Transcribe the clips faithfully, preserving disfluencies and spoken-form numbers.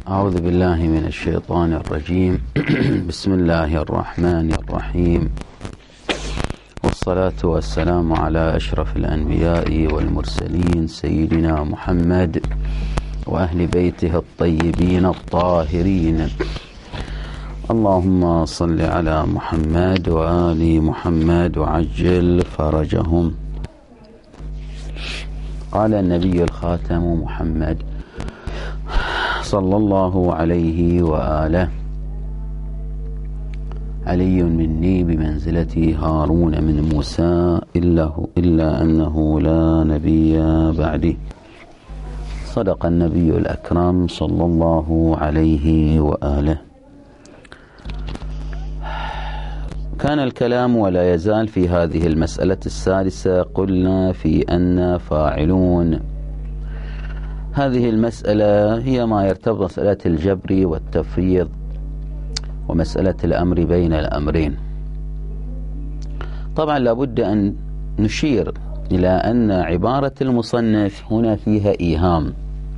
أعوذ بالله من الشيطان الرجيم. بسم الله الرحمن الرحيم، والصلاة والسلام على أشرف الأنبياء والمرسلين سيدنا محمد وأهل بيته الطيبين الطاهرين. اللهم صل على محمد وآل محمد وعجل فرجهم. قال النبي الخاتم محمد صلى الله عليه وآله: علي مني بمنزلة هارون من موسى إلا, إلا أنه لا نبي بعدي. صدق النبي الأكرم صلى الله عليه وآله. كان الكلام ولا يزال في هذه المسألة السادسة. قلنا في أن فاعلون. هذه المسألة هي ما يرتبط مسألة الجبر والتفريض ومسألة الأمر بين الأمرين. طبعا لابد أن نشير إلى أن عبارة المصنف هنا فيها إيهام،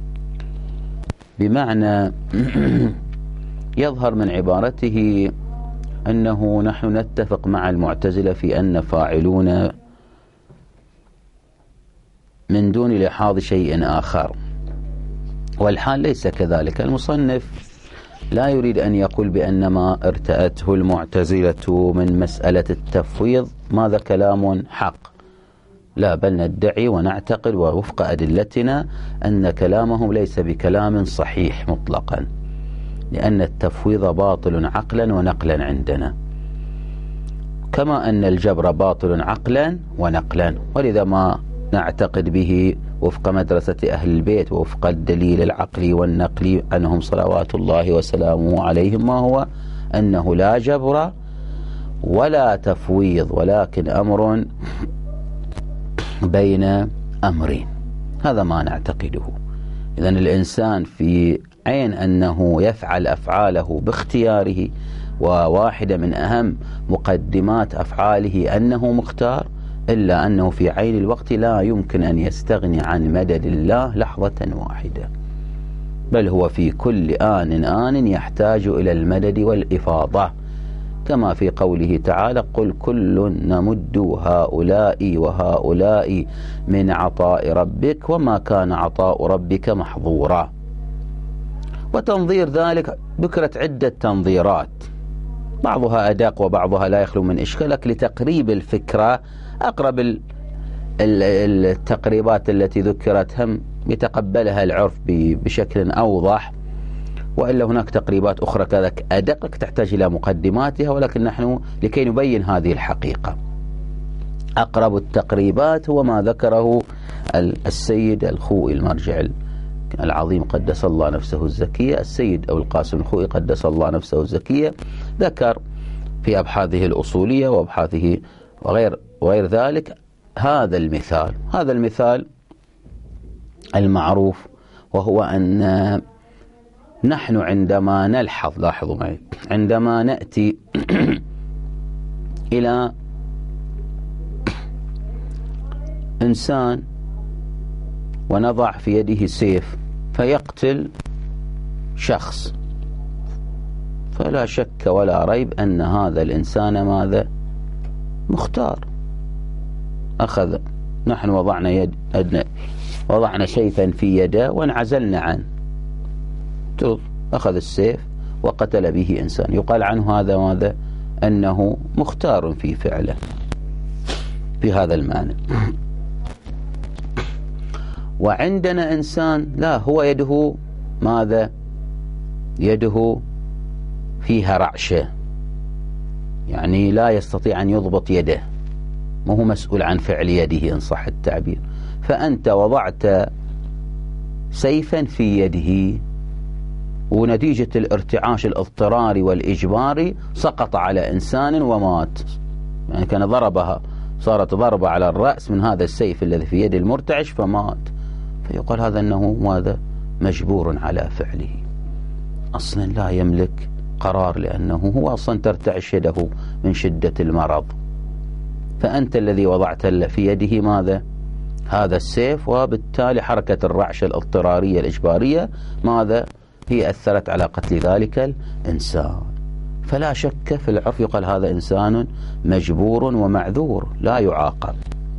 بمعنى يظهر من عبارته أنه نحن نتفق مع المعتزلة في أن فاعلون من دون لحاظ شيء آخر، والحال ليس كذلك. المصنف لا يريد أن يقول بأن ما ارتأته المعتزلة من مسألة التفويض ماذا كلام حق، لا، بل ندعي ونعتقد ووفق أدلتنا أن كلامهم ليس بكلام صحيح مطلقا، لأن التفويض باطل عقلا ونقلا عندنا، كما أن الجبر باطل عقلا ونقلا، ولذا ما نعتقد به وفق مدرسة أهل البيت ووفق الدليل العقلي والنقلي عنهم صلوات الله وسلامه عليهم ما هو أنه لا جبر ولا تفويض، ولكن أمر بين أمرين. هذا ما نعتقده. إذن الإنسان في عين أنه يفعل أفعاله باختياره، وواحدة من أهم مقدمات أفعاله أنه مختار، إلا أنه في عين الوقت لا يمكن أن يستغني عن مدد الله لحظة واحدة، بل هو في كل آن آن يحتاج إلى المدد والإفاضة، كما في قوله تعالى: قل كل نمد هؤلاء وهؤلاء من عطاء ربك وما كان عطاء ربك محظورا. وتنظير ذلك ذكرت عدة تنظيرات، بعضها أدق وبعضها لا يخلو من إشكال، لك لتقريب الفكرة أقرب التقريبات التي ذكرت هم يتقبلها العرف بشكل أوضح، وإلا هناك تقريبات أخرى كذلك أدق تحتاج إلى مقدماتها، ولكن نحن لكي نبين هذه الحقيقة أقرب التقريبات هو ما ذكره السيد الخوئي المرجع العظيم قدس الله نفسه الزكية، السيد أبو القاسم الخوئي قدس الله نفسه الزكية، ذكر في أبحاثه الأصولية وأبحاثه وغير وغير ذلك هذا المثال هذا المثال المعروف، وهو أن نحن عندما نلحظ، لاحظوا معي، عندما نأتي إلى إنسان ونضع في يده سيف فيقتل شخص، فلا شك ولا ريب أن هذا الإنسان ماذا؟ مختار. أخذ نحن وضعنا يد أدنى وضعنا سيفا في يده وانعزلنا عنه، أخذ السيف وقتل به إنسان، يقال عنه هذا ماذا؟ أنه مختار في فعله في هذا المعنى. وعندنا إنسان لا، هو يده ماذا؟ يده فيها رعشة، يعني لا يستطيع أن يضبط يده، ما هو مسؤول عن فعل يده إن صح التعبير، فأنت وضعت سيفا في يده، ونتيجة الارتعاش الاضطراري والإجباري سقط على إنسان ومات، يعني كان ضربها، صارت ضربة على الرأس من هذا السيف الذي في يد المرتعش فمات، فيقال هذا أنه ماذا؟ مجبور على فعله، أصلا لا يملك قرار، لأنه هو أصلا ترتعش يده من شدة المرض، فأنت الذي وضعت في يده ماذا؟ هذا السيف، وبالتالي حركة الرعشة الاضطرارية الإجبارية ماذا؟ هي أثرت على قتل ذلك الإنسان. فلا شك في العرف يقال هذا إنسان مجبور ومعذور لا يعاقب.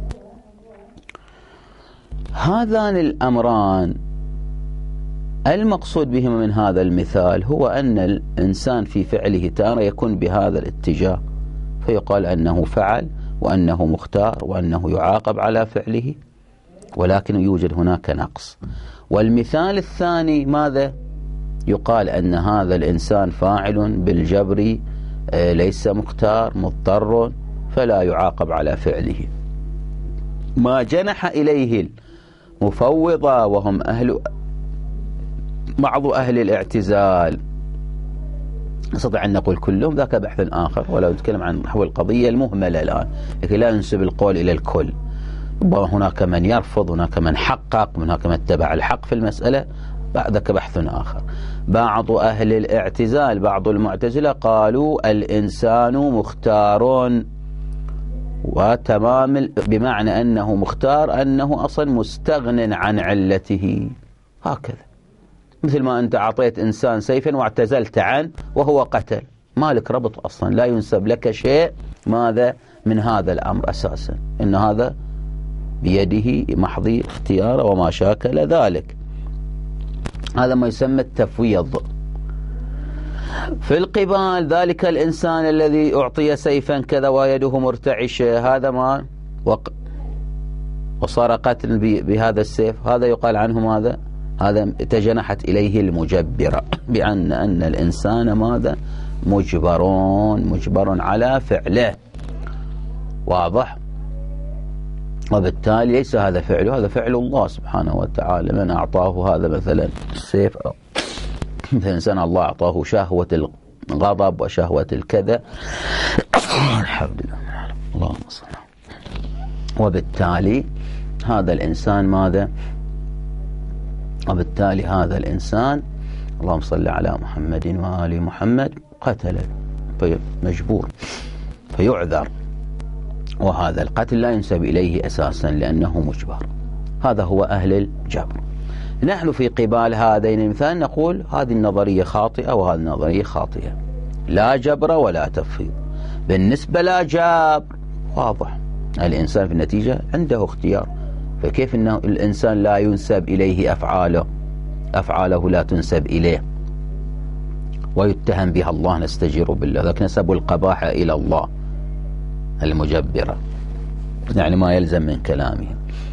هذان الأمران المقصود بهما من هذا المثال هو أن الإنسان في فعله تارة يكون بهذا الاتجاه، فيقال أنه فعل وأنه مختار وأنه يعاقب على فعله، ولكن يوجد هناك نقص. والمثال الثاني ماذا؟ يقال أن هذا الإنسان فاعل بالجبر ليس مختار مضطر فلا يعاقب على فعله. ما جنح إليه المفوضة وهم أهل بعض أهل الاعتزال، نستطيع أن نقول كلهم، ذاك بحث آخر، ولو نتكلم عن نحو القضية المهملة الآن لكي لا ينسب القول إلى الكل. هناك من يرفض، هناك من حقق، هناك من اتبع الحق في المسألة، ذاك بحث آخر. بعض أهل الاعتزال بعض المعتزلة قالوا الإنسان مختار، وتمام بمعنى أنه مختار أنه أصلا مستغن عن علته، هكذا مثل ما أنت أعطيت إنسان سيفا واعتزلت عنه وهو قتل، مالك ربط أصلا، لا ينسب لك شيء ماذا من هذا الأمر أساسا، إن هذا بيده محض اختيار وما شاكل ذلك. هذا ما يسمى التفويض. في القبال ذلك الإنسان الذي أعطي سيفا كذا ويده مرتعشة، هذا ما وق... وصار قتل بهذا السيف، هذا يقال عنه ماذا؟ هذا تجنحت إليه المجبرة، بأن أن الإنسان ماذا؟ مجبرون مجبر على فعله، واضح؟ وبالتالي ليس هذا فعله، هذا فعل الله سبحانه وتعالى. من أعطاه هذا مثلا السيف، مثل إنسان الله أعطاه شهوة الغضب وشهوة الكذا، الحمد لله اللهم صل. وبالتالي هذا الإنسان ماذا؟ وبالتالي هذا الإنسان اللهم صل على محمد وآل محمد قتل، فمجبور فيعذر، وهذا القتل لا ينسب إليه أساسا لأنه مجبر. هذا هو أهل الجبر. نحن في قبال هذين المثال نقول هذه النظرية خاطئة وهذه النظرية خاطئة، لا جبر ولا تفويض. بالنسبة لا جبر واضح، الإنسان في النتيجة عنده اختيار، فكيف أنه الإنسان لا ينسب إليه أفعاله، أفعاله لا تنسب إليه ويتهم بها الله، نستجير بالله، لكن نسبوا القباحة إلى الله المجبرة، يعني ما يلزم من كلامه.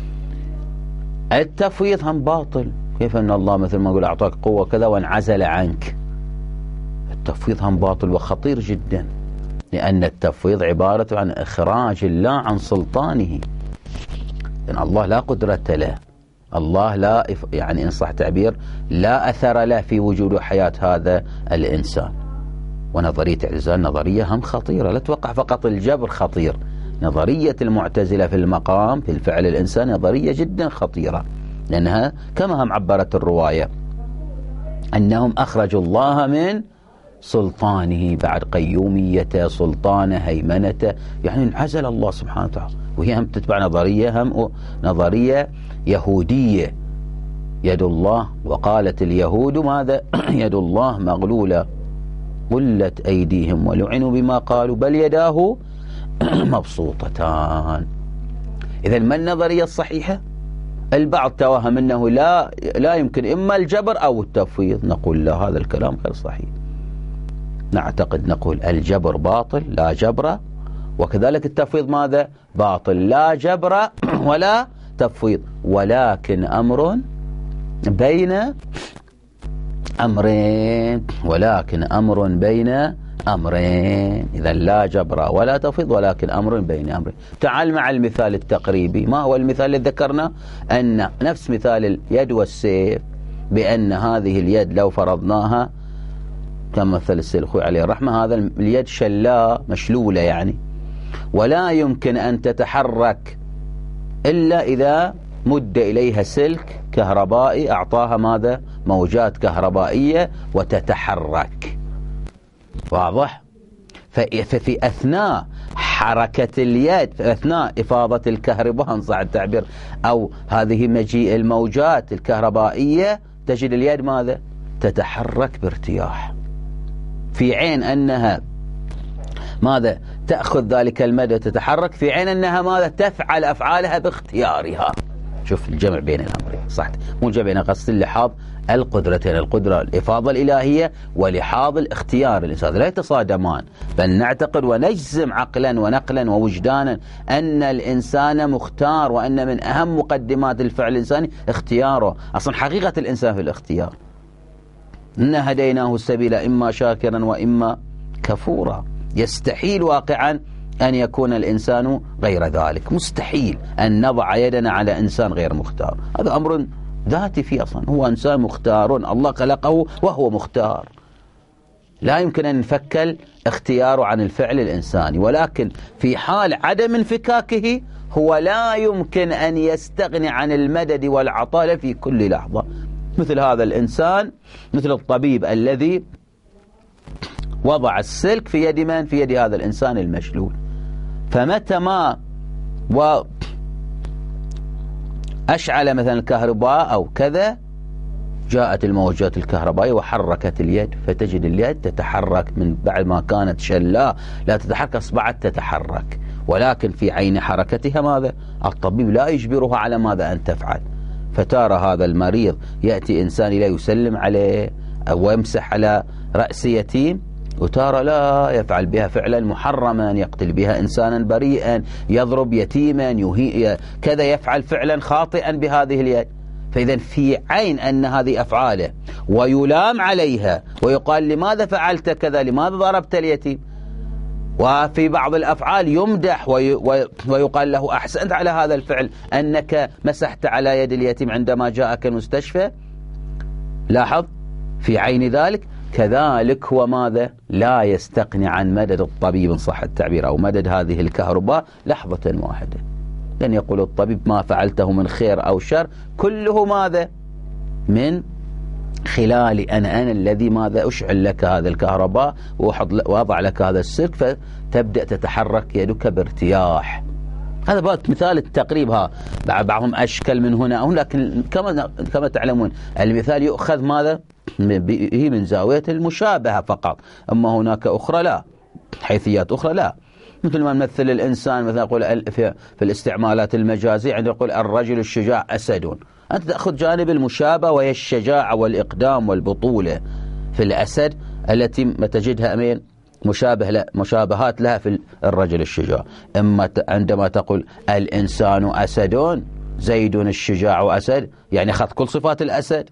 التفويض هم باطل، كيف أن الله مثل ما يقول أعطاك قوة كذا وانعزل عنك، التفويض هم باطل وخطير جدا، لأن التفويض عبارة عن إخراج الله عن سلطانه، لأن الله لا قدرة له، الله لا يعني إن صح تعبير لا أثر له في وجود حياة هذا الإنسان. ونظرية الاعتزال نظرية هم خطيرة، لا توقع فقط الجبر خطير، نظرية المعتزلة في المقام في الفعل الإنسان نظرية جدا خطيرة، لأنها كما هم عبرت الرواية أنهم أخرجوا الله من سلطانه بعد قيوميته سلطانه هيمنته، يعني انعزل الله سبحانه وتعالى. وهي هم تتبع نظرية هم نظرية يهودية، يد الله، وقالت اليهود ماذا؟ يد الله مغلولة غلت أيديهم ولعنوا بما قالوا بل يداه مبسوطتان. إذا ما النظرية الصحيحة؟ البعض توهم أنه لا لا يمكن إما الجبر أو التفويض، نقول لا، هذا الكلام غير صحيح. نعتقد نقول الجبر باطل لا جبر، وكذلك التفويض ماذا؟ باطل لا جبر ولا تفويض، ولكن أمر بين أمرين، ولكن أمر بين أمرين. إذا لا جبر ولا تفويض ولكن أمر بين أمرين. تعال مع المثال التقريبي. ما هو المثال اللي ذكرنا؟ أن نفس مثال اليد والسيف، بأن هذه اليد لو فرضناها كما مثل السيد الخوي عليه الرحمة، هذا اليد شلاء مشلولة يعني، ولا يمكن أن تتحرك إلا إذا مد إليها سلك كهربائي أعطاها ماذا؟ موجات كهربائية وتتحرك، واضح؟ ففي أثناء حركة اليد، في أثناء إفاضة الكهرباء إن صح التعبير، أو هذه مجيء الموجات الكهربائية، تجد اليد ماذا؟ تتحرك بارتياح، في عين أنها ماذا تأخذ ذلك المدى تتحرك، في عين أنها ماذا تفعل أفعالها باختيارها. شوف الجمع بين الأمرين، صح؟ مو الجمع بين قصد اللحاظ القدرتين، القدرة الإفاضة الإلهية ولحاظ الاختيار الإنسان، لا يتصادمان، بل نعتقد ونجزم عقلا ونقلا ووجدانا أن الإنسان مختار، وأن من أهم مقدمات الفعل الإنساني اختياره. أصلا حقيقة الإنسان في الاختيار، إن هديناه السبيل إما شاكرا وإما كفورا. يستحيل واقعا أن يكون الإنسان غير ذلك، مستحيل أن نضع يدنا على إنسان غير مختار، هذا أمر ذاتي فيه أصلا، هو إنسان مختار، الله خلقه وهو مختار، لا يمكن أن نفكل اختياره عن الفعل الإنساني. ولكن في حال عدم انفكاكه هو لا يمكن أن يستغني عن المدد والعطاء في كل لحظة. مثل هذا الإنسان، مثل الطبيب الذي وضع السلك في يد من؟ في يد هذا الإنسان المشلول، فمتى ما وأشعل مثلا الكهرباء أو كذا، جاءت الموجات الكهربائية وحركت اليد، فتجد اليد تتحرك من بعد ما كانت شلاء لا تتحرك أصبحت تتحرك، ولكن في عين حركتها ماذا؟ الطبيب لا يجبرها على ماذا أن تفعل. فترى هذا المريض يأتي إنسان لا يسلم عليه أو يمسح على رأس يتيم، وترى لا يفعل بها فعلا محرما، يقتل بها إنسانا بريئا، يضرب يتيما، يهي كذا، يفعل فعلا خاطئا بهذه اليد. فإذا في عين أن هذه أفعاله ويلام عليها ويقال لماذا فعلت كذا، لماذا ضربت اليتيم، وفي بعض الأفعال يمدح ويقال له أحسنت على هذا الفعل، أنك مسحت على يد اليتيم عندما جاءك المستشفى. لاحظ في عين ذلك كذلك هو ماذا؟ لا يستغني عن مدد الطبيب إن صح التعبير، أو مدد هذه الكهرباء لحظة واحدة. لن يقول الطبيب ما فعلته من خير أو شر، كله ماذا؟ من خلال أنا أنا الذي ماذا أشعل لك هذا الكهرباء وأضع لك هذا السلك، فتبدأ تتحرك يدك بارتياح. هذا بقى مثال التقريب، ها بعضهم أشكل من هنا أو، لكن كما كما تعلمون المثال يؤخذ ماذا؟ هي من زاوية المشابهة فقط، أما هناك أخرى لا، حيثيات أخرى لا. مثل ما نمثل الإنسان مثلا يقول في, في الاستعمالات المجازية، عندما يقول الرجل الشجاع أسد، أنت تأخذ جانب المشابهة وهي الشجاعة والإقدام والبطولة في الأسد التي ما تجدها أمين مشابه لا مشابهات لها في الرجل الشجاع. أما عندما تقول الإنسان أسد، زيد الشجاع أسد، يعني أخذ كل صفات الأسد،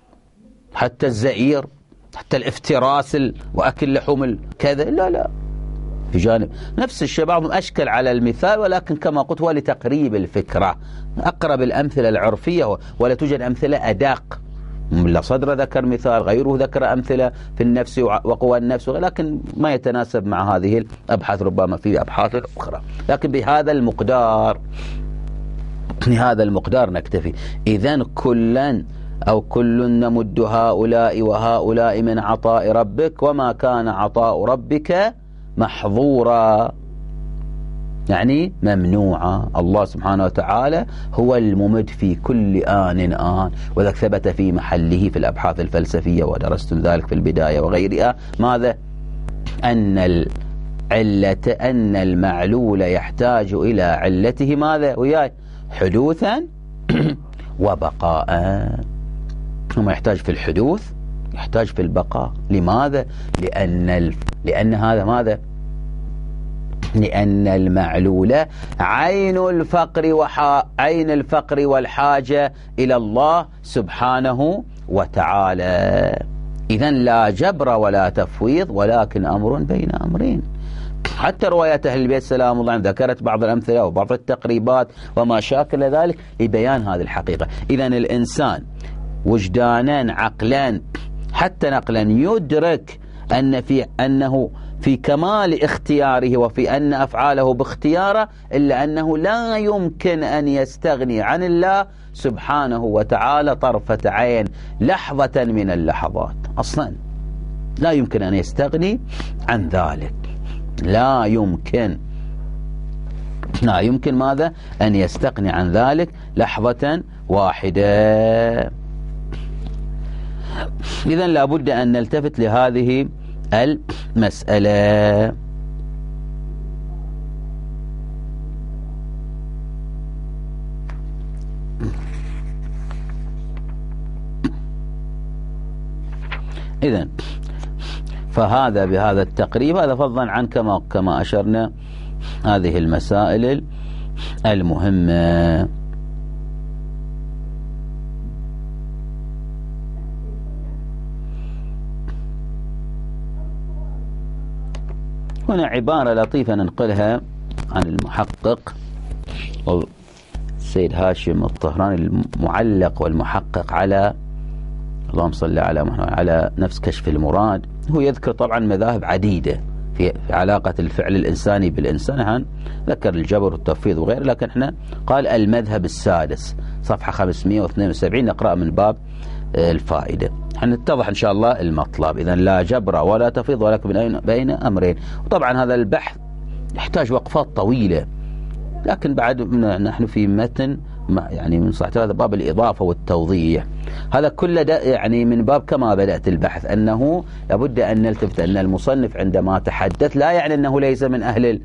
حتى الزئير، حتى الافتراس وأكل لحوم كذا، لا لا في جانب. نفس الشيء بعضهم أشكل على المثال، ولكن كما قلت هو لتقريب الفكرة، أقرب الأمثلة العرفية، ولا توجد أمثلة أدق. ملا صدر ذكر مثال، غيره ذكر أمثلة في النفس وقوى النفس، ولكن ما يتناسب مع هذه الأبحاث، ربما في أبحاث أخرى، لكن بهذا المقدار بهذا المقدار نكتفي. إذن كلا أو كل نمد هؤلاء وهؤلاء من عطاء ربك، وما كان عطاء ربك محظورا، يعني ممنوعا. الله سبحانه وتعالى هو الممد في كل آن آن، وذلك ثبت في محله في الأبحاث الفلسفية، ودرستم ذلك في البداية وغيرها، ماذا؟ أن العلة أن المعلول يحتاج إلى علته ماذا؟ وياي حدوثا وبقاء. ثم يحتاج في الحدوث، يحتاج في البقاء. لماذا؟ لأن ال... لأن هذا ماذا؟ لأن المعلول عين الفقر وح... عين الفقر والحاجة إلى الله سبحانه وتعالى. إذن لا جبر ولا تفويض، ولكن أمر بين أمرين. حتى روايات أهل البيت سلام الله عليهم ذكرت بعض الأمثلة وبعض التقريبات وما شاكل ذلك لبيان هذه الحقيقة. إذن الإنسان وجدانا عقلا حتى نقلا يدرك أن في أنه في كمال اختياره، وفي أن أفعاله باختياره، إلا أنه لا يمكن أن يستغني عن الله سبحانه وتعالى طرفة عين لحظة من اللحظات. أصلا لا يمكن أن يستغني عن ذلك، لا يمكن لا يمكن ماذا؟ أن يستغني عن ذلك لحظة واحدة. إذن لابد أن نلتفت لهذه المسألة. إذن فهذا بهذا التقريب هذا فضلا عن كما كما أشرنا هذه المسائل المهمة. هنا عبارة لطيفة ننقلها عن المحقق السيد هاشم الطهراني المعلق والمحقق على اللهم صل على محمد على نفس كشف المراد. هو يذكر طبعا مذاهب عديدة في علاقة الفعل الإنساني بالإنسان، ذكر الجبر والتفويض وغيره، لكن احنا قال المذهب السادس صفحة خمسمائة واثنين وسبعين نقرأ من باب الفائدة. حنتضح إن شاء الله المطلب. إذن لا جبر ولا تفويض ولكن بين أمرين. وطبعا هذا البحث يحتاج وقفات طويلة، لكن بعد نحن في متن يعني من صحة هذا باب الإضافة والتوضيح. هذا كله يعني من باب كما بدأت البحث أنه لابد أن نلتفت أن المصنف عندما تحدث لا يعني أنه ليس من أهل ال...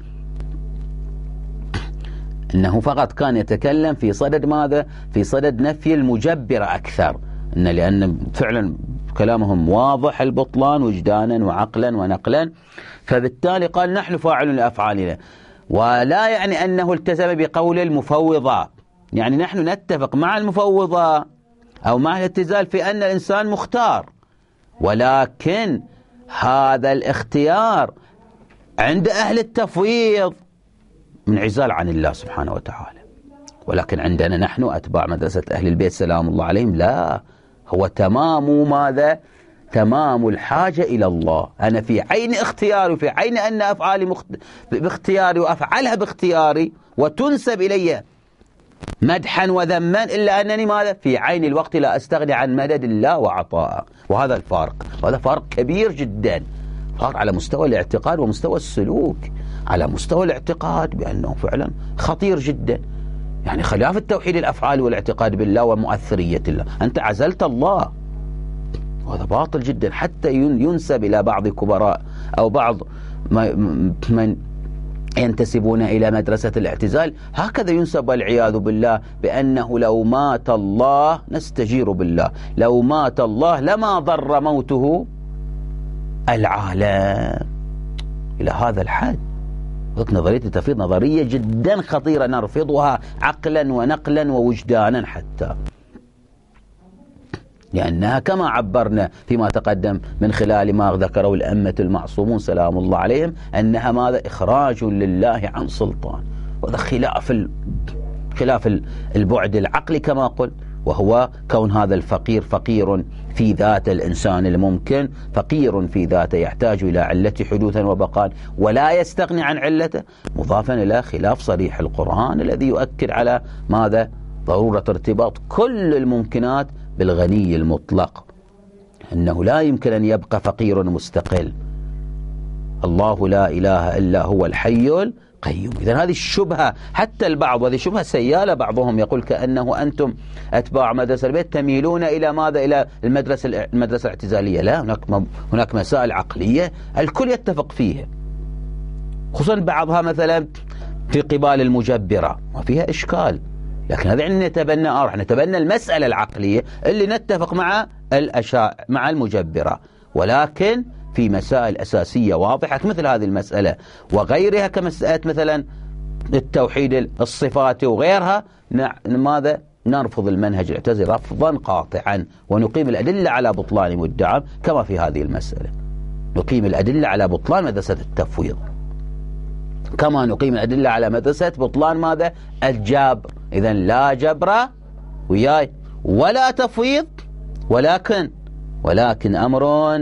أنه فقط كان يتكلم في صدد ماذا؟ في صدد نفي المجبرة أكثر، أن لأن فعلا كلامهم واضح البطلان وجدانا وعقلا ونقلا، فبالتالي قال نحن فاعلون لأفعالنا، ولا يعني أنه التزم بقول المفوضة. يعني نحن نتفق مع المفوضة أو مع الاعتزال في أن الإنسان مختار، ولكن هذا الاختيار عند أهل التفويض منعزال عن الله سبحانه وتعالى. ولكن عندنا نحن أتباع مدرسة أهل البيت سلام الله عليهم لا، هو تمام ماذا؟ تمام الحاجة إلى الله. أنا في عين اختياري وفي عين أن أفعالي مخت... باختياري وأفعلها باختياري وتنسب إلي مدحا وذما، إلا أنني ماذا؟ في عين الوقت لا أستغني عن مدد الله وعطاءه. وهذا الفارق، وهذا فارق كبير جدا، فارق على مستوى الاعتقاد ومستوى السلوك. على مستوى الاعتقاد بأنه فعلا خطير جدا، يعني خلاف التوحيد الأفعال والاعتقاد بالله ومؤثرية الله، أنت عزلت الله، وهذا باطل جدا. حتى ينسب إلى بعض كبراء أو بعض من ينتسبون إلى مدرسة الاعتزال هكذا ينسب والعياذ بالله، بأنه لو مات الله نستجير بالله، لو مات الله لما ضر موته العالم، إلى هذا الحد. نظرية التفويض نظرية جدا خطيرة نرفضها عقلا ونقلا ووجدانا حتى، لأنها كما عبرنا فيما تقدم من خلال ما ذكروا الأئمة المعصومون سلام الله عليهم أنها ماذا؟ إخراج لله عن سلطان. وهذا خلاف ال... خلاف البعد العقلي كما قلت، وهو كون هذا الفقير فقير في ذات الإنسان الممكن، فقير في ذاته يحتاج إلى علة حدوثا وبقاء ولا يستغني عن علته، مضافا إلى خلاف صريح القرآن الذي يؤكد على ماذا؟ ضرورة ارتباط كل الممكنات بالغني المطلق، أنه لا يمكن أن يبقى فقير مستقل. الله لا إله إلا هو الحي القيوم. إذن هذه الشبهة حتى البعض، وهذه شبهة سيالة، بعضهم يقول كأنه أنتم أتباع مدرسة البيت تميلون إلى ماذا؟ إلى المدرسة المدرسة الاعتزالية. لا، هناك هناك مسائل عقلية الكل يتفق فيها، خصوصا بعضها مثلا في قبال المجبرة وفيها إشكال، لكن هذا يعني نتبنى أرح نتبنى المسألة العقلية اللي نتفق مع الأشاع مع المجبرة، ولكن في مسائل أساسية واضحة مثل هذه المسألة وغيرها كمسألة مثلا التوحيد الصفاتي وغيرها، ماذا؟ نرفض المنهج الاعتزالي رفضا قاطعا، ونقيم الأدلة على بطلان مدعى كما في هذه المسألة. نقيم الأدلة على بطلان مدرسة التفويض كما نقيم الأدلة على مدرسة بطلان ماذا؟ الجبر. إذن لا جبر وياي ولا تفويض، ولكن ولكن أمر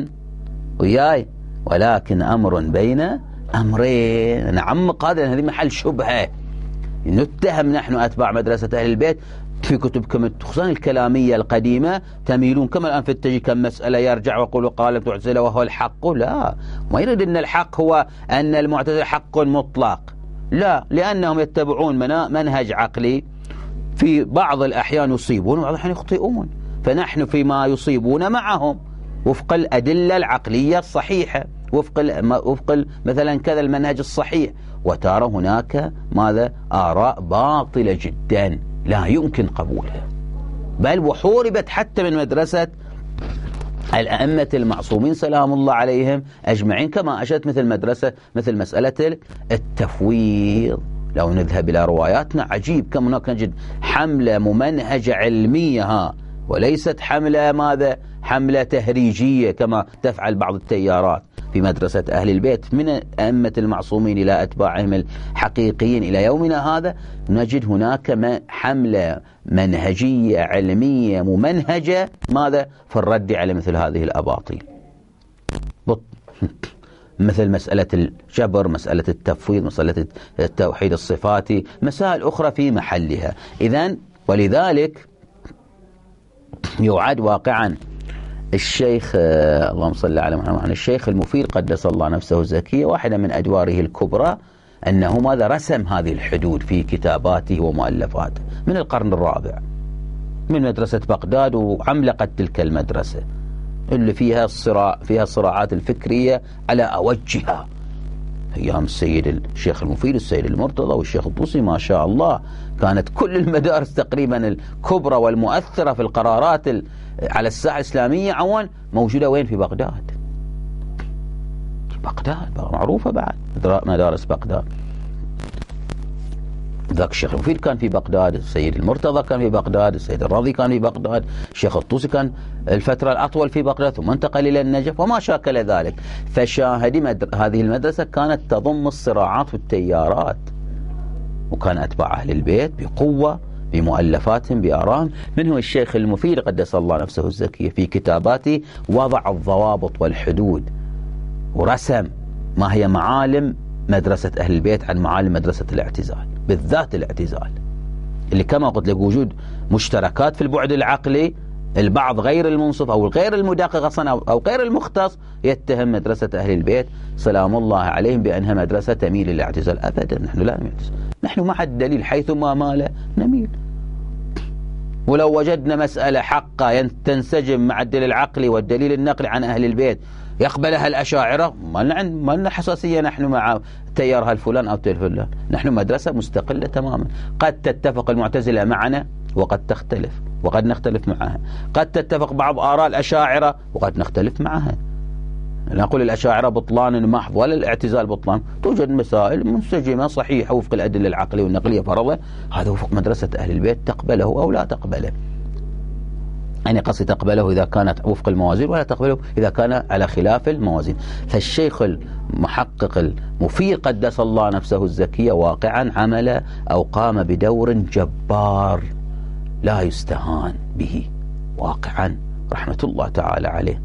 وياي ولكن أمر بين أمرين. نعمق هذا، هذه محل شبهة. نتهم نحن أتباع مدرسة أهل البيت في كتبكم خصوصا الكلامية القديمة تميلون كما الآن في التجي كم مسألة يرجع ويقول قال معتزلة وهو الحق. لا، ما يريد أن الحق هو أن المعتزلة حق مطلق، لا، لأنهم يتبعون منهج عقلي في بعض الأحيان يصيبون وبعض الأحيان يخطئون، فنحن فيما يصيبون معهم وفق الأدلة العقلية الصحيحة، وفق وفق مثلا كذا المنهج الصحيح. وترى هناك ماذا؟ آراء باطلة جدا لا يمكن قبولها، بل وحوربت حتى من مدرسة الأئمة المعصومين سلام الله عليهم أجمعين، كما أشرت مثل مدرسة مثل مسألة التفويض. لو نذهب إلى رواياتنا عجيب كم هناك نجد حملة ممنهجة علمية ها، وليست حملة ماذا؟ حملة تهريجية كما تفعل بعض التيارات في مدرسة أهل البيت من أئمة المعصومين إلى أتباعهم الحقيقيين إلى يومنا هذا. نجد هناك حملة منهجية علمية ممنهجة ماذا؟ في الرد على مثل هذه الأباطيل، مثل مسألة الجبر، مسألة التفويض، مسألة التوحيد الصفاتي، مسائل أخرى في محلها. إذن ولذلك يعد واقعا الشيخ اللهم صل على محمد الشيخ المفيد قدس الله نفسه الزكية، واحدة من أدواره الكبرى أنه ماذا؟ رسم هذه الحدود في كتاباته ومؤلفاته من القرن الرابع من مدرسة بغداد، وعملقت تلك المدرسة اللي فيها الصراع فيها الصراعات الفكرية على أوجها أيام السيد الشيخ المفيد والسيد المرتضى والشيخ الطوسي ما شاء الله. كانت كل المدارس تقريبا الكبرى والمؤثرة في القرارات على الساحة الإسلامية عوان موجودة وين؟ في بغداد. في بغداد معروفة بعد مدارس بغداد. ذاك الشيخ المفيد كان في بغداد، السيد المرتضى كان في بغداد، السيد الراضي كان في بغداد، الشيخ الطوسي كان الفترة الأطول في بغداد ثم انتقل إلى النجف وما شاكل ذلك. فشاهدي مدر... هذه المدرسة كانت تضم الصراعات والتيارات، وكان أتباع أهل البيت بقوة بمؤلفاتهم بآرائهم. منه الشيخ المفيد قدس الله نفسه الزكية في كتاباته وضع الضوابط والحدود ورسم ما هي معالم مدرسة أهل البيت عن معالم مدرسة الاعتزال، بالذات الاعتزال اللي كما قلت لك وجود مشتركات في البعد العقلي. البعض غير المنصف أو غير المدقق أصلا أو غير المختص يتهم مدرسة أهل البيت سلام الله عليهم بأنها مدرسة تميل للاعتزال. أبدا، نحن لا نميل، نحن مع الدليل حيثما مال نميل. ولو وجدنا مسألة حقة تنسجم مع الدليل العقلي والدليل النقلي عن أهل البيت يقبلها الأشاعرة، ما لنا حساسية نحن مع تيار هالفلان أو تيار فلان. نحن مدرسة مستقلة تماما، قد تتفق المعتزلة معنا وقد تختلف وقد نختلف معها، قد تتفق بعض آراء الأشاعرة وقد نختلف معها. لا نقول الأشاعرة بطلان محض ولا الاعتزال بطلان، توجد مسائل منسجمة صحيحة وفق الأدلة العقلية والنقلية فرضا، هذا وفق مدرسة أهل البيت تقبله أو لا تقبله. يعني قصدي تقبله إذا كانت وفق الموازين ولا تقبله إذا كان على خلاف الموازين. فالشيخ المحقق المفيد قدس الله نفسه الزكية واقعا عمل أو قام بدور جبار لا يستهان به واقعا رحمة الله تعالى عليه.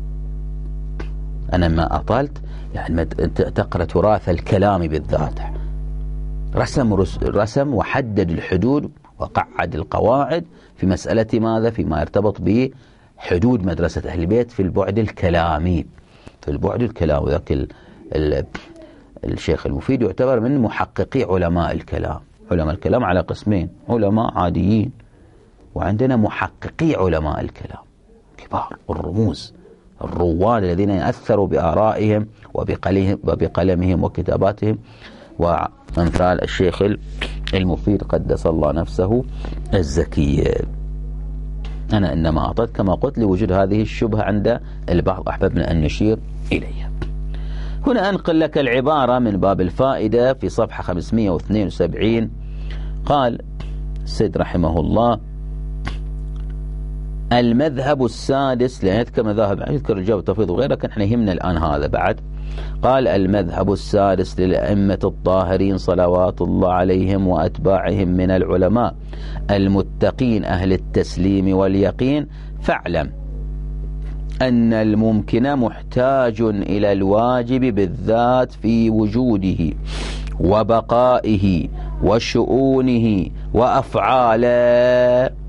أنا ما أطلت يعني تقرأ تراث الكلام بالذات، رسم رسم وحدد الحدود وقعد القواعد في مسألة ماذا؟ فيما يرتبط بحدود مدرسة أهل البيت في البعد الكلامي. في البعد الكلامي ذاك ال ال الشيخ المفيد يعتبر من محققي علماء الكلام. علماء الكلام على قسمين، علماء عاديين وعندنا محققي علماء الكلام كبار الرموز الرواد الذين يأثروا بآرائهم وبقلمهم وكتاباتهم، وأمثال الشيخ المفيد قدس الله نفسه الزكية. أنا إنما أعطيت كما قلت لوجود هذه الشبهة عند البعض أحببنا أن نشير إليها. هنا أنقل لك العبارة من باب الفائدة في صفحة خمسمائة واثنين وسبعين. قال السيد رحمه الله: المذهب السادس، لأن يذكر مذاهب يذكر الجواب التفويض وغيره، لكن احنا يهمنا الآن هذا بعد. قال: المذهب السادس للأئمة الطاهرين صلوات الله عليهم وأتباعهم من العلماء المتقين أهل التسليم واليقين، فاعلم أن الممكن محتاج إلى الواجب بالذات في وجوده وبقائه وشؤونه وأفعاله،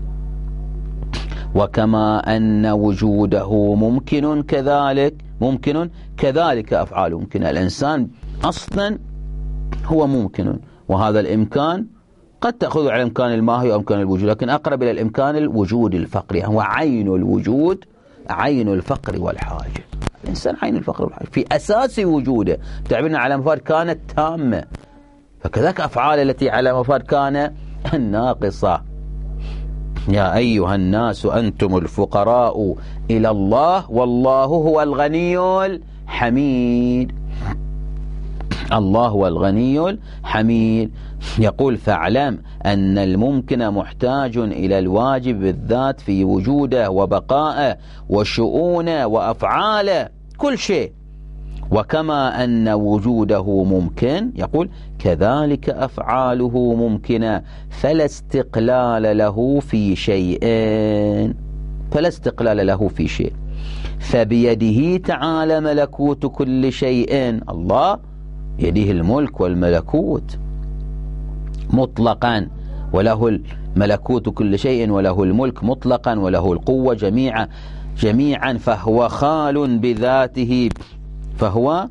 وكما أن وجوده ممكن كذلك ممكن كذلك أفعاله ممكن. الإنسان أصلا هو ممكن، وهذا الإمكان قد تأخذ على الإمكان الماهي أو إمكان الوجود، لكن أقرب إلى الإمكان الوجود الفقري، هو عين الوجود عين الفقر والحاجة. الإنسان عين الفقر والحاجة في أساس وجوده، تعبيرنا على مفاد كانت تامة، فكذلك أفعال التي على مفاد كان الناقصة. يا أيها الناس أنتم الفقراء إلى الله والله هو الغني الحميد. الله هو الغني الحميد. يقول فاعلم أن الممكن محتاج إلى الواجب بالذات في وجوده وبقائه وشؤونه وأفعاله كل شيء، وكما أن وجوده ممكن يقول كذلك أفعاله ممكنة، فلا استقلال له في شيئين، فلا استقلال له في شيء، فبيده تعالى ملكوت كل شيء. الله يده الملك والملكوت مطلقا، وله الملكوت كل شيء وله الملك مطلقا وله القوة جميعا جميعا فهو خال بذاته، فهو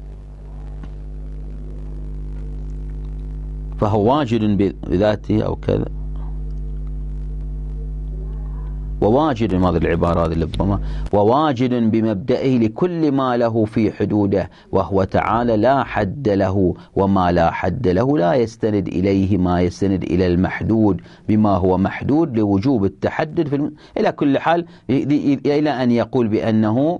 فهو واجد بذاته أو كذا وواجد، هذه العبارة هذه ربما وواجد بمبدئه لكل ما له في حدوده، وهو تعالى لا حد له، وما لا حد له لا يستند إليه ما يستند إلى المحدود بما هو محدود لوجوب التحدد في الم... إلى كل حال إلى أن يقول بأنه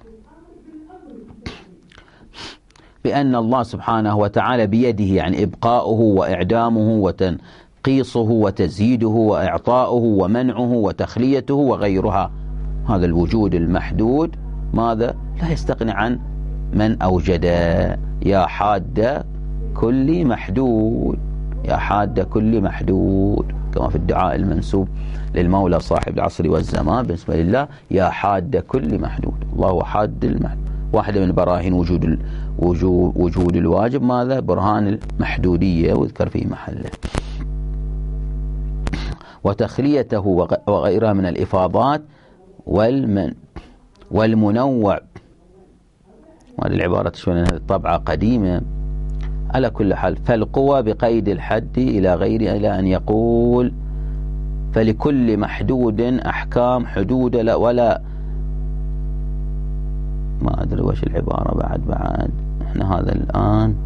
بأن الله سبحانه وتعالى بيده، يعني إبقاؤه وإعدامه وتنقيصه وتزييده وإعطاؤه ومنعه وتخليته وغيرها. هذا الوجود المحدود ماذا؟ لا يستغني عن من أوجد. يا حاد كل محدود، يا حاد كل محدود، كما في الدعاء المنسوب للمولى صاحب العصر والزمان بالنسبة لله، يا حاد كل محدود. الله هو حاد المحدود. واحدة من براهين وجود وجود, وجود الواجب ماذا؟ برهان المحدودية، وذكر في محله. وتخليته وغيرها من الإفاضات والمن والمنوع، وهذه العبارة شوية أنها طبعة قديمة. على كل حال فالقوى بقيد الحد إلى غير، إلى أن يقول فلكل محدود أحكام حدود لا ولا ما أدري وش العبارة بعد بعد احنا هذا الآن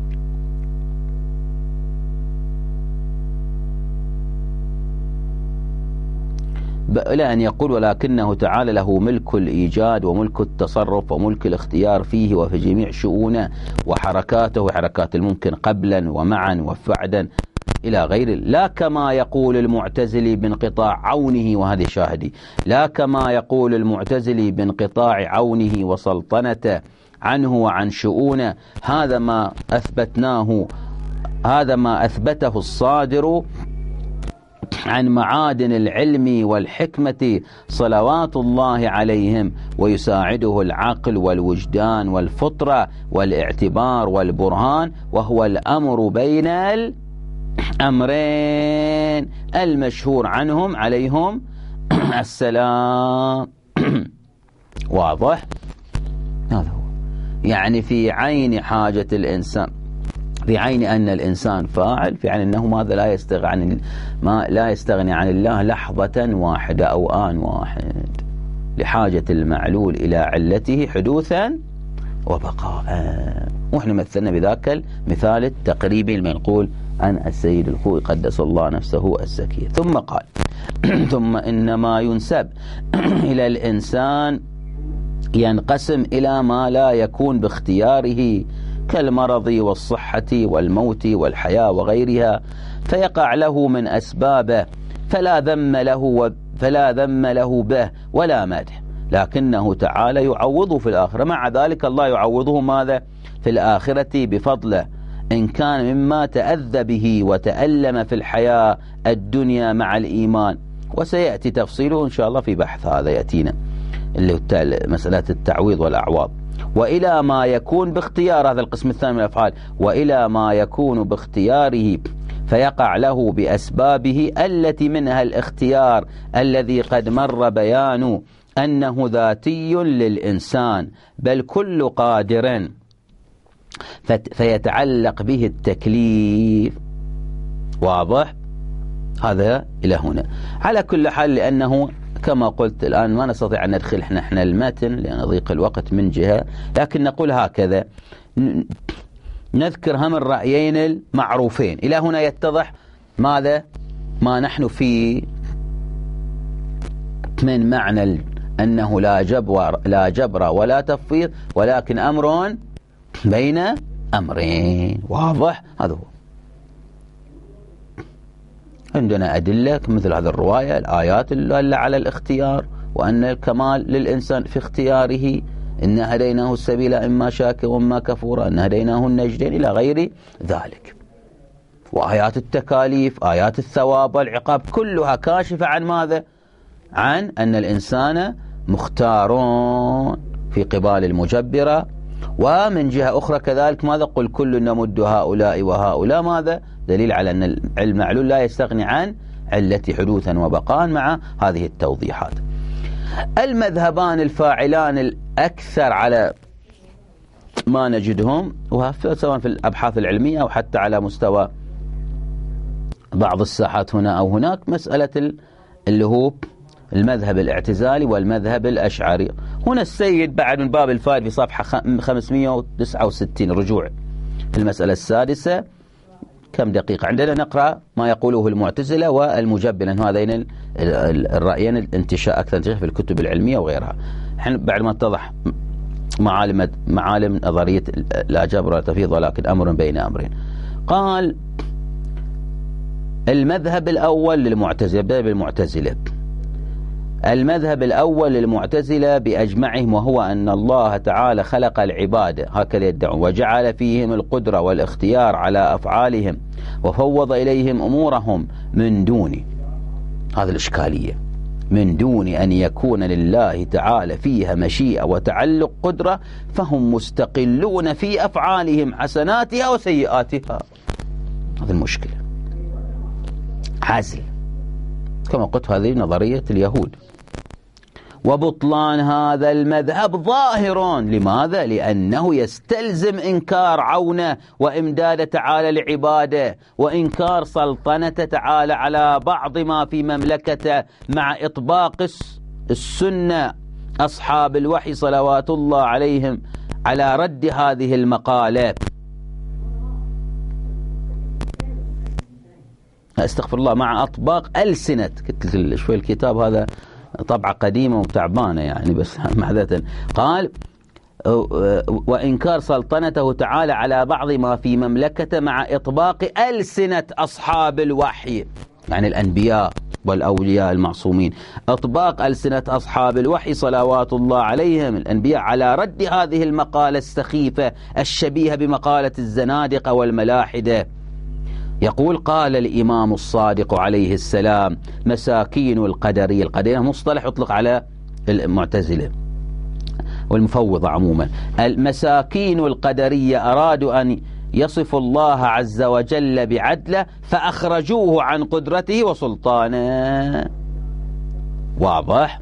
إلى أن يقول ولكنه تعالى له ملك الإيجاد وملك التصرف وملك الاختيار فيه وفي جميع شؤونه وحركاته وحركات الممكن قبلا ومعا وبعدا إلى غير، لا كما يقول المعتزلي بانقطاع عونه، وهذه شاهدي، لا كما يقول المعتزلي بانقطاع عونه وسلطنته عنه وعن شؤونه. هذا ما أثبتناه، هذا ما أثبته الصادر عن معادن العلم والحكمة صلوات الله عليهم، ويساعده العقل والوجدان والفطرة والاعتبار والبرهان، وهو الأمر بين الأمرين المشهور عنهم عليهم السلام. واضح؟ هذا هو، يعني في عين حاجة الإنسان، في عين أن الإنسان فاعل، في عين أنه ماذا؟ لا يستغني عن ما لا يستغني عن الله لحظة واحدة أو آن واحد، لحاجة المعلول إلى علته حدوثا وبقاء. ونحن مثلنا بذاك المثال التقريبي المنقول عن السيد الخوئي قدس الله نفسه الزكية. ثم قال ثم إنما ينسب إلى الإنسان ينقسم إلى ما لا يكون باختياره كالمرض والصحة والموت والحياة وغيرها، فيقع له من أسبابه، فلا ذم له فلا ذم له به ولا مدح، لكنه تعالى يعوضه في الآخرة. مع ذلك الله يعوضه ماذا؟ في الآخرة بفضله، إن كان مما تأذى به وتألم في الحياة الدنيا مع الإيمان، وسيأتي تفصيله إن شاء الله في بحث هذا يأتينا، اللي مسألة التعويض والأعواض. وإلى ما يكون باختيار، هذا القسم الثاني من الأفعال، وإلى ما يكون باختياره فيقع له بأسبابه التي منها الاختيار الذي قد مر بيان أنه ذاتي للإنسان، بل كل قادر فيتعلق به التكليف. واضح؟ هذا إلى هنا. على كل حال، لأنه كما قلت الآن ما نستطيع أن ندخل احنا احنا المتن لأن ضيق الوقت من جهة، لكن نقول هكذا، نذكر هم الرأيين المعروفين. إلى هنا يتضح ماذا ما نحن فيه من معنى أنه لا جبر لا جبر ولا تفويض، ولكن أمر بين أمرين. واضح؟ هذا هو. عندنا أدلة مثل هذه الرواية، الآيات اللي على الاختيار، وأن الكمال للإنسان في اختياره، إن هديناه السبيل إما شاكرا وإما كفورا، إن هديناه النجدين، إلى غير ذلك. وآيات التكاليف، آيات الثواب والعقاب، كلها كاشفة عن ماذا؟ عن أن الإنسان مختار في قبال المجبرة. ومن جهة أخرى كذلك ماذا؟ قل كل نمد هؤلاء وهؤلاء، ماذا؟ دليل على أن المعلول لا يستغني عن علة حدوثا وبقاء مع هذه التوضيحات. المذهبان الفاعلان الأكثر على ما نجدهم، سواء في الأبحاث العلمية أو حتى على مستوى بعض الساحات هنا أو هناك، مسألة اللي هو المذهب الاعتزالي والمذهب الأشعري. هنا السيد بعد من باب الفائد في صفحة خمسمئة وتسعة وستين، رجوع في المسألة السادسة. كم دقيقة عندنا؟ نقرأ ما يقوله المعتزلة والمجبرة، هذين الرأيين الانتشاء أكثر انتشاء في الكتب العلمية وغيرها. حين بعد ما اتضح معالم معالم نظرية لا جبر ولا تفويض ولكن أمر بين أمرين، قال المذهب الأول للمعتزلة، بدأ بالمعتزلة. المذهب الأول للمعتزلة بأجمعهم، وهو أن الله تعالى خلق العباد، هكذا يدعون، وجعل فيهم القدرة والاختيار على أفعالهم، وفوض إليهم أمورهم من دون، هذه الإشكالية، من دون أن يكون لله تعالى فيها مشيئة وتعلق قدرة، فهم مستقلون في أفعالهم حسناتها وسيئاتها. هذه المشكلة، عزل كما قلت، هذه نظرية اليهود. وبطلان هذا المذهب ظاهر، لماذا؟ لأنه يستلزم إنكار عونه وإمداد تعالى لعباده، وإنكار سلطنة تعالى على بعض ما في مملكته، مع إطباق السنة أصحاب الوحي صلوات الله عليهم على رد هذه المقالة. استغفر الله، مع أطباق ألسنة، قلت شوي الكتاب هذا طبعة قديمة وتعبانة يعني، بس معذرة. قال وإنكار سلطنته تعالى على بعض ما في مملكته مع إطباق ألسنة أصحاب الوحي، يعني الأنبياء والأولياء المعصومين، إطباق ألسنة أصحاب الوحي صلوات الله عليهم الأنبياء على رد هذه المقالة السخيفة الشبيهة بمقالة الزنادقة والملاحدة. يقول قال الإمام الصادق عليه السلام مساكين القدرية، القدرية مصطلح يطلق على المعتزلة والمفوضة عموما. المساكين القدرية أرادوا أن يصف الله عز وجل بعدله فأخرجوه عن قدرته وسلطانه. واضح؟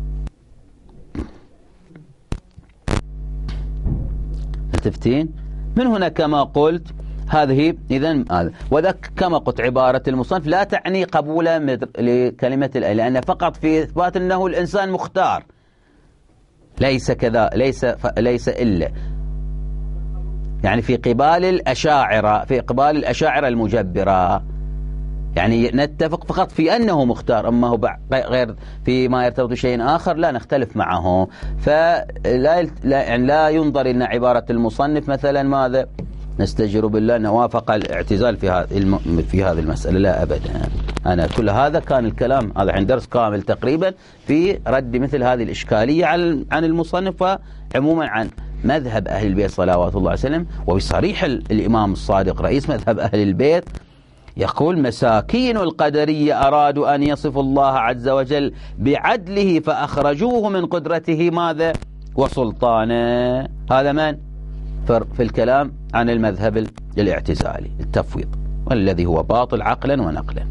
التفتين من هنا كما قلت هذه إذن هذا، وذاك كما قلت عبارة المصنف لا تعني قبول لكلمة الإله، لأن فقط في إثبات أنه الإنسان مختار، ليس كذا، ليس ليس إلا يعني في قبال الأشاعرة، في قبال الأشاعرة المجبرة، يعني نتفق فقط في أنه مختار، أما هو غير فيما يرتبط بشيء آخر لا نختلف معه. فلا يعني لا ينظر إن عبارة المصنف مثلا ماذا نستجير بالله أنه وافق الاعتزال في هذه في هذه المسألة، لا أبدا. أنا كل هذا كان الكلام هذا عن درس كامل تقريبا في رد مثل هذه الإشكالية عن المصنف وعموما عن مذهب أهل البيت صلوات الله عليه وسلم. وبصريح الإمام الصادق رئيس مذهب أهل البيت يقول مساكين القدرية أرادوا أن يصفوا الله عز وجل بعدله فأخرجوه من قدرته ماذا وسلطانه. هذا من في الكلام عن المذهب الاعتزالي التفويض، والذي هو باطل عقلا ونقلا.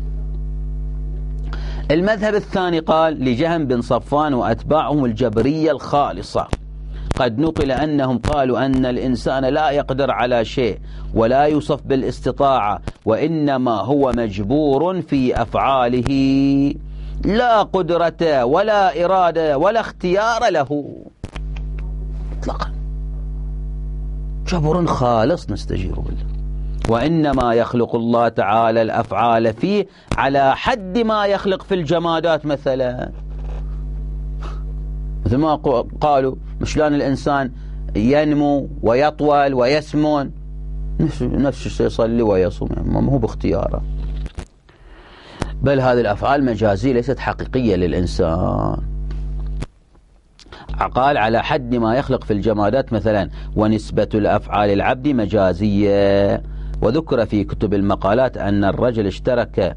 المذهب الثاني قال لجهم بن صفوان وأتباعهم الجبرية الخالصة، قد نقل أنهم قالوا أن الإنسان لا يقدر على شيء ولا يوصف بالاستطاعة، وإنما هو مجبور في أفعاله لا قدرة ولا إرادة ولا اختيار له مطلقا، جبر خالص نستجير بالله. وإنما يخلق الله تعالى الأفعال فيه على حد ما يخلق في الجمادات، مثلا مثل ما قالوا مشلان الإنسان ينمو ويطول ويسمن، نفس الشيء يصلي ويصوم، ما هو باختياره، بل هذه الأفعال مجازية ليست حقيقية للإنسان. قال على حد ما يخلق في الجمادات مثلا، ونسبة الأفعال العبد مجازية. وذكر في كتب المقالات أن الرجل اشترك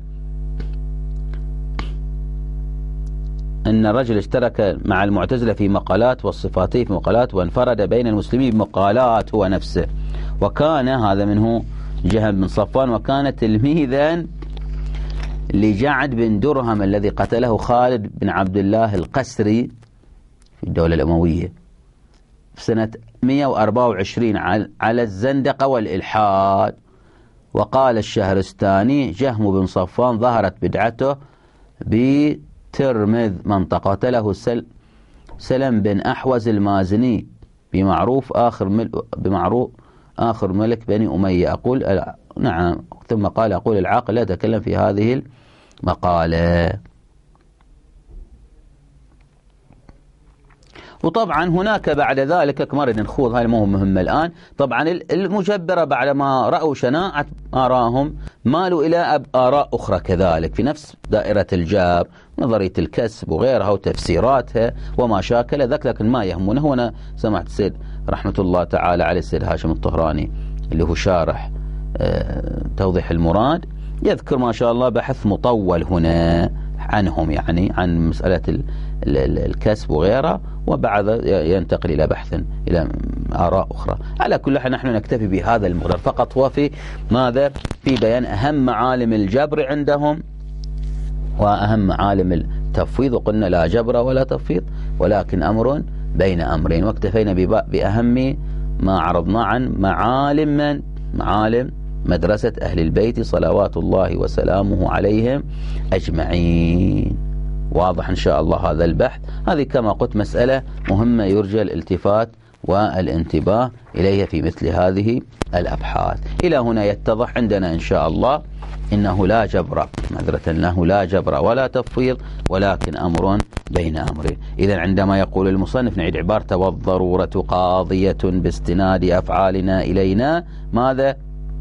أن الرجل اشترك مع المعتزلة في مقالات والصفاتي في مقالات، وانفرد بين المسلمين بمقالات هو نفسه، وكان هذا منه جهم بن صفوان، وكان تلميذا لجعد بن درهم الذي قتله خالد بن عبد الله القسري في الدولة الأموية في سنة مئة وأربعة وعشرين على الزندقة والإلحاد. وقال الشهرستاني جهم بن صفوان ظهرت بدعته بترمذ منطقة، قتله سلم بن أحوز المازني بمعروف آخر ملك بمعروف آخر ملك بني أمية. أقول نعم، ثم قال أقول العاقل لا يتكلم في هذه المقالة. وطبعا هناك بعد ذلك كما نريد نخوض، هاي مو مهمة الآن. طبعا المجبرة بعدما رأوا شناعة آراهم مالوا إلى آراء أخرى كذلك في نفس دائرة الجبر، نظرية الكسب وغيرها وتفسيراتها وما شاكل ذلك، لكن ما يهمونه. هنا سمعت السيد رحمة الله تعالى على السيد هاشم الطهراني اللي هو شارح آه توضيح المراد، يذكر ما شاء الله بحث مطول هنا عنهم، يعني عن مسألة ال ال الكسب وغيرها، وبعد ينتقل إلى بحث إلى آراء أخرى. على كل حال نحن نكتفي بهذا المقدار فقط، هو في ماذا؟ في بيان أهم معالم الجبر عندهم وأهم معالم التفويض. وقلنا لا جبر ولا تفويض ولكن أمر بين أمرين، واكتفينا بأهم ما عرضنا عن معالم من معالم مدرسة أهل البيت صلوات الله وسلامه عليهم أجمعين. واضح إن شاء الله هذا البحث. هذه كما قلت مسألة مهمة يرجى الالتفات والانتباه إليها في مثل هذه الأبحاث. إلى هنا يتضح عندنا إن شاء الله إنه لا جبر، معذرة أنه لا جبر ولا تفويض ولكن أمر بين أمرين. إذا عندما يقول المصنف نعيد عبارته: والضرورة قاضية باستناد أفعالنا إلينا، ماذا؟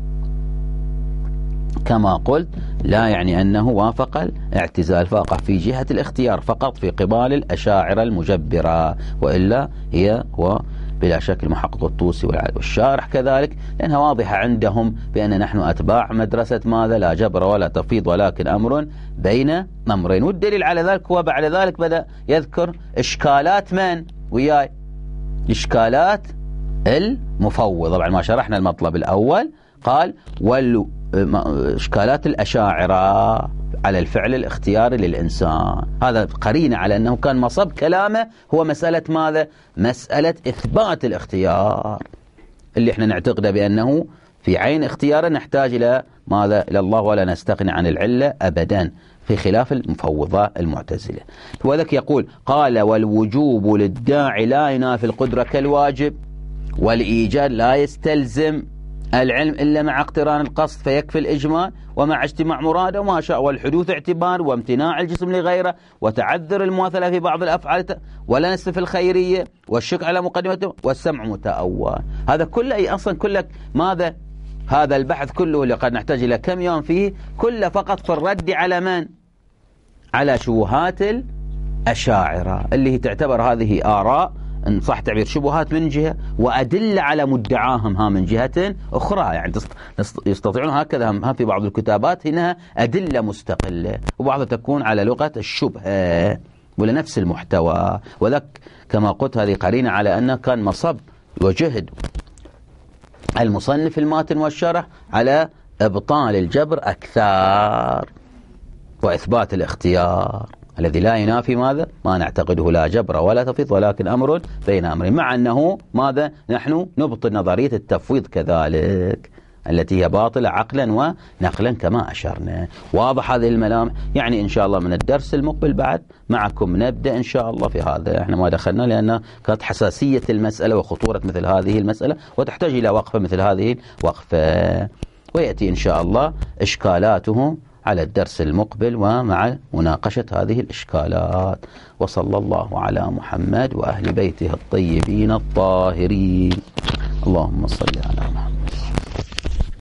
كما قلت لا يعني أنه وافق الاعتزال، فقط في جهة الاختيار فقط في قبال الأشاعرة المجبرة، وإلا هي هو بلا شك المحقق الطوسي والشارح كذلك، لأنها واضحة عندهم بأن نحن أتباع مدرسة ماذا؟ لا جبر ولا تفيض ولكن أمر بين أمرين. والدليل على ذلك هو بعد ذلك بدأ يذكر إشكالات من وياي؟ إشكالات المفوض. طبعا ما شرحنا المطلب الأول، قال وال إشكالات الأشاعرة على الفعل الاختياري للإنسان. هذا قرينة على أنه كان مصب كلامه هو مسألة ماذا؟ مسألة إثبات الاختيار اللي احنا نعتقد بأنه في عين اختياره نحتاج إلى ماذا؟ إلى الله ولا نستغني عن العلة أبدا، في خلاف المفوضة المعتزلة. وذلك يقول قال: والوجوب للداعي لا ينافي القدرة كالواجب، والإيجاد لا يستلزم العلم إلا مع اقتران القصد فيكفي الإجمال، ومع اجتماع مراده وما شاء، والحدوث اعتبار، وامتناع الجسم لغيره، وتعذر المماثلة في بعض الأفعال، ولا نسف في الخيرية، والشك على مقدمته، والسمع متأول. هذا كله أي أصلا كله ماذا؟ هذا البحث كله اللي قد نحتاج إلى كم يوم فيه، كله فقط في الرد على من؟ على شبهات الأشاعرة اللي هي تعتبر هذه آراء إن صح تعبير شبهات من جهة، وأدلة على مدعاهم ها من جهة أخرى. يعني يستطيعون هكذا هم في بعض الكتابات هنا أدلة مستقلة، وبعضها تكون على لغة الشبهة ولا نفس المحتوى. وذلك كما قلت هذه قرينة على أنه كان مصب وجهد المصنف الماتن والشرح على إبطال الجبر أكثر وإثبات الاختيار الذي لا ينافي ماذا؟ ما نعتقده لا جبر ولا تفويض ولكن أمر بين أمرين، مع أنه ماذا؟ نحن نبطل نظرية التفويض كذلك. التي هي باطلة عقلا ونقلا كما أشرنا. واضح هذه الملامح؟ يعني إن شاء الله من الدرس المقبل بعد معكم نبدأ إن شاء الله في هذا. احنا ما دخلنا لأن كانت حساسية المسألة وخطورة مثل هذه المسألة وتحتاج إلى وقفة مثل هذه الوقفة، ويأتي إن شاء الله إشكالاته على الدرس المقبل ومع مناقشة هذه الإشكالات. وصلى الله على محمد وأهل بيته الطيبين الطاهرين. اللهم صل على